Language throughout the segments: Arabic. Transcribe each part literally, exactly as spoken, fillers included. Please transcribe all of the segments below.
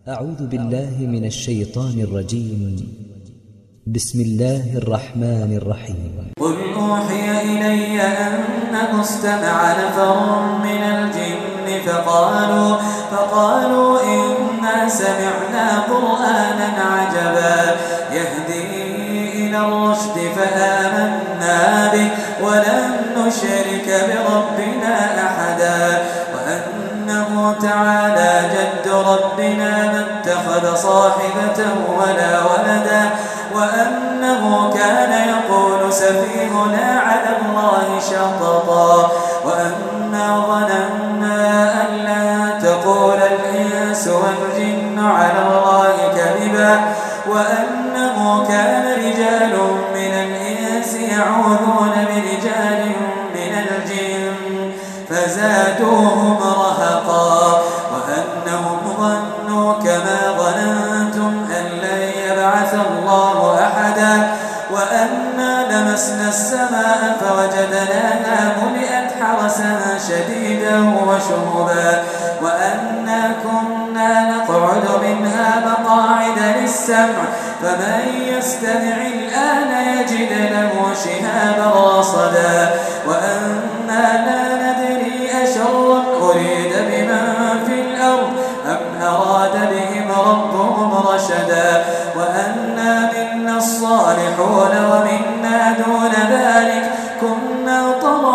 أعوذ بالله من الشيطان الرجيم. بسم الله الرحمن الرحيم. قل أوحي إلي أنه استمع نفر من الجن فقالوا, فقالوا إنا سمعنا قرآنا عجبا يهدي إلى الرشد فآمنا به ولن نشرك بربنا أحدا وأنه تعالى جد ربنا ما اتخذ صاحبة ولا ولدا وأنه كان يقول سفيهنا على الله شططا وأنا ظننا أن لن تقول الإنس والجن على الله كذبا وأنه كان رجال من الإنس يعوذون برجال من الجن فزادوهم رهقا وأنهم ظنوا كما ظننتم أن لن يبعث الله أحدا وأنا لمسنا السماء فوجدناها ملئت حرسا شديدا وشهبا وأنا كنا نقعد منها مقاعد للسمع فمن يستمع الآن يجد له شهابا رصدا وأنا لا ندري أشر أريد بمن في الأرض أم أراد بهم ربهم رشدا وأنا منا الصالحون ومنا دون ذلك كنا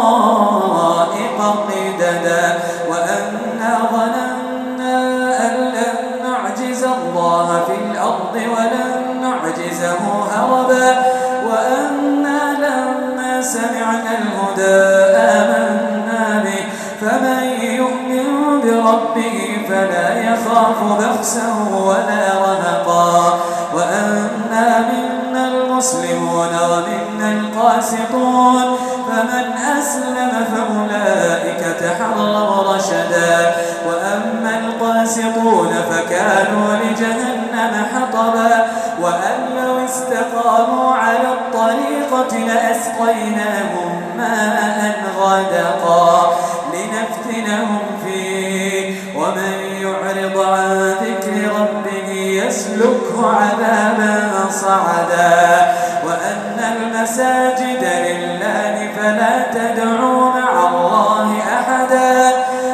طرائق قددا وأنا ظننا أن لن نعجز الله في الأرض ولن نعجزه هربا وأنا لما سمعنا الهدى آمنا به فمن يؤمن بربه فلا يخاف بخسا ولا رهقا وأنا منا المسلمون ومنا القاسطون فمن أسلم فأولئك تحروا رشدا وأما القاسطون فكانوا لجهنم حطبا وأن لو استقاموا على الطريقة لأسقيناهم ماء غدقا لنفتنهم فيه ومن يعرض عن ذكر ربه يسلكه عذابا صعدا وأن المساجد لله فلا تدعوا مع الله أحدا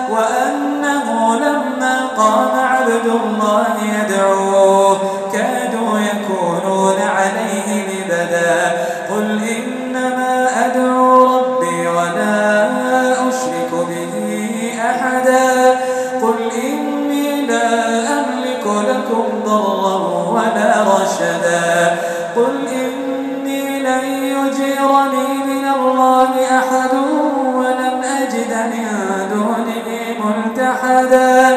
وأنه لما قام عبد الله يدعوه كادوا يكونون عليه لبدا قل إنما أدعو ربي ولا أشرك به أحدا قل إني لا أملك لكم ضرا ولا رشدا قل إني لن يجيرني من الله أحد ولم أجد من دونه ملتحدا